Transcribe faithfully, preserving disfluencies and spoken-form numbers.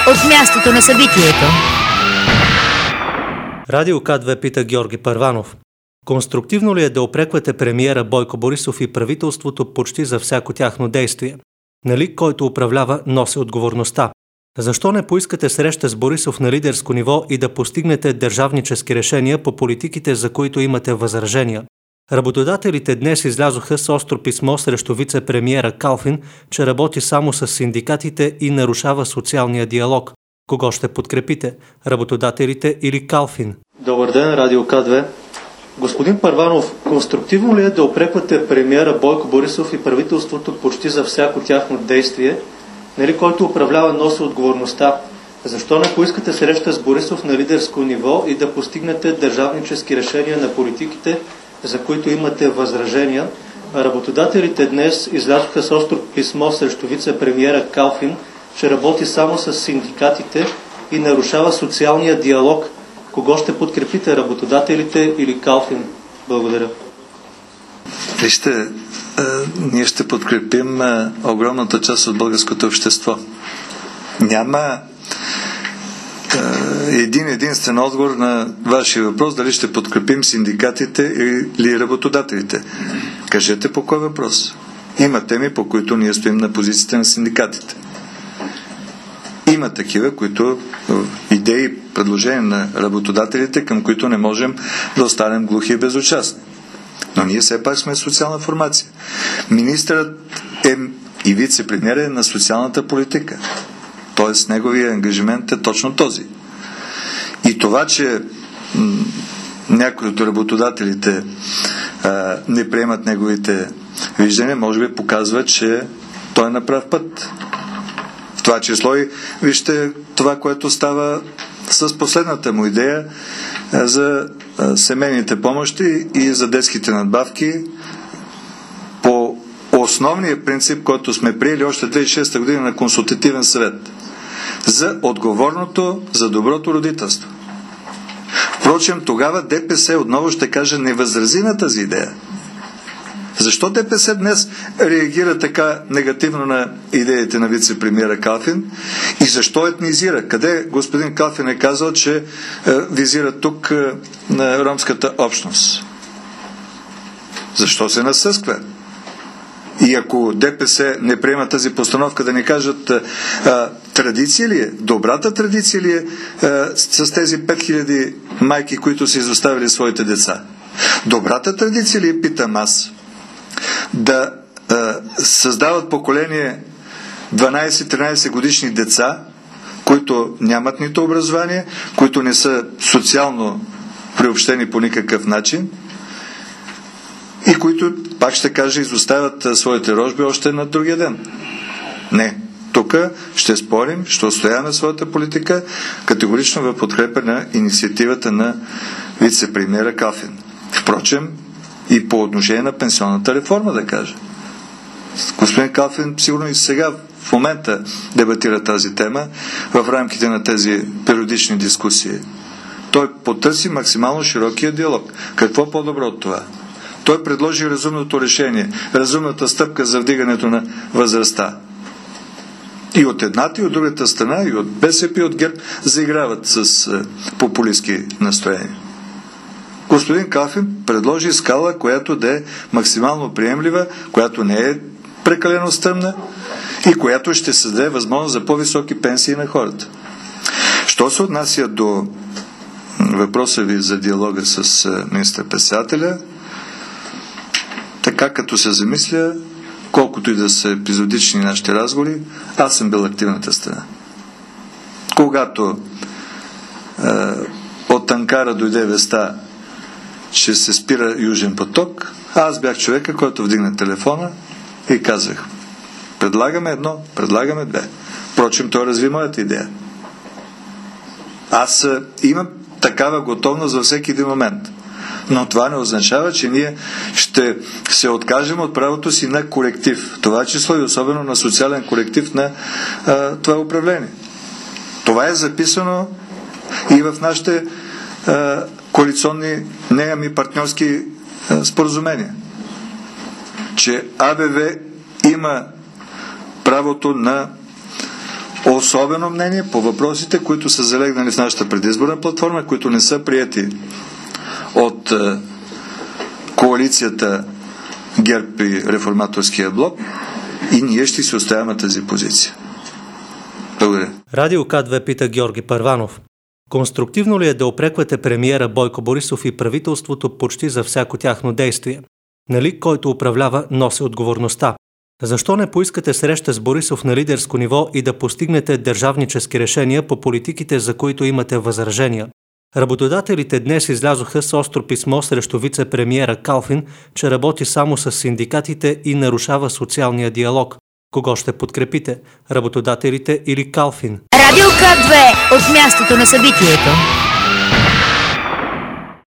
от мястото на събитието. Радио К две пита Георги Първанов. Конструктивно ли е да упреквате премиера Бойко Борисов и правителството почти за всяко тяхно действие? Нали който управлява носи отговорността? Защо не поискате среща с Борисов на лидерско ниво и да постигнете държавнически решения по политиките, за които имате възражения? Работодателите днес излязоха с остро писмо срещу вице-премиера Калфин, че работи само с синдикатите и нарушава социалния диалог. Кого ще подкрепите? Работодателите или Калфин? Добър ден, Радио К две. Господин Първанов, конструктивно ли е да упреквате премиера Бойко Борисов и правителството почти за всяко тяхно действие, нали, който управлява носи отговорността? Защо не поискате среща с Борисов на лидерско ниво и да постигнете държавнически решения на политиките, за които имате възражения? Работодателите днес излязоха с остро писмо срещу вице-премиера Калфин, че работи само с синдикатите и нарушава социалния диалог. Кого ще подкрепите, работодателите или Калфин? Благодаря. Вижте, е, ние ще подкрепим е, огромната част от българското общество. Няма е, един единствен отговор на вашия въпрос, дали ще подкрепим синдикатите или работодателите. Кажете по кой въпрос. Има теми, по които ние стоим на позицията на синдикатите. Има такива, които идеи, предложения на работодателите, към които не можем да останем глухи и безучастни. Но ние все пак сме социална формация. Министърът е и вице-премиерът е на социалната политика. Тоест, неговия ангажимент е точно този. И това, че м- някои от работодателите а, не приемат неговите виждания, може би показва, че той е на прав път. В това число и вижте това, което става с последната му идея за семейните помощи и за детските надбавки по основния принцип, който сме приели още две хиляди и шеста година на консултативен съвет за отговорното, за доброто родителство. Впрочем, тогава ДПС отново ще каже не възрази на тази идея. Защо ДПС днес реагира така негативно на идеите на вице-премиера Калфин и защо етнизира? Къде господин Калфин е казал, че е, визира тук е, на ромската общност? Защо се насъсква? И ако ДПС не приема тази постановка, да ни кажат е, традиция ли е? Добрата традиция ли е, е с тези пет хиляди майки, които са изоставили своите деца? Добрата традиция ли е, питам аз, да е, създават поколение дванайсет-тринайсет годишни деца, които нямат нито образование, които не са социално приобщени по никакъв начин и които, пак ще кажа, изоставят своите рожби още на другия ден. Не. Тук ще спорим, ще отстояваме своята политика категорично в подкрепа на инициативата на вице-премиера Калфин. Впрочем, и по отношение на пенсионната реформа, да кажа. Господин Калфин сигурно и сега в момента дебатира тази тема в рамките на тези периодични дискусии. Той потърси максимално широкия диалог. Какво по-добро от това? Той предложи разумното решение, разумната стъпка за вдигането на възрастта. И от едната, и от другата страна, и от БСП, и от ГЕРБ заиграват с популистки настроения. Господин Калфин предложи скала, която да е максимално приемлива, която не е прекалено стръмна и която ще създаде възможност за по-високи пенсии на хората. Що се отнася до въпроса ви за диалога с министър-председателя, така като се замисля, колкото и да са епизодични нашите разговори, аз съм бил активната страна. Когато е, от Анкара дойде веста, че се спира Южен поток, аз бях човека, който вдигна телефона и казах: предлагаме едно, предлагаме две. Впрочем, той разви моята идея. Аз е, имам такава готовност във всеки един момент. Но това не означава, че ние ще се откажем от правото си на колектив. Това число и особено на социален колектив на а, това управление. Това е записано и в нашите а, коалиционни, не ами партньорски а, споразумения. Че АБВ има правото на особено мнение по въпросите, които са залегнали в нашата предизборна платформа, които не са приети от е, коалицията ГЕРБ и Реформаторския блок, и ние ще си оставяме тази позиция. Благодаря. Радио К две пита Георги Първанов. Конструктивно ли е да упреквате премиера Бойко Борисов и правителството почти за всяко тяхно действие? Нали който управлява, носи отговорността? Защо не поискате среща с Борисов на лидерско ниво и да постигнете държавнически решения по политиките, за които имате възражения? Работодателите днес излязоха с остро писмо срещу вице-премиера Калфин, че работи само с синдикатите и нарушава социалния диалог. Кого ще подкрепите? Работодателите или Калфин? Радио К две от мястото на събитието.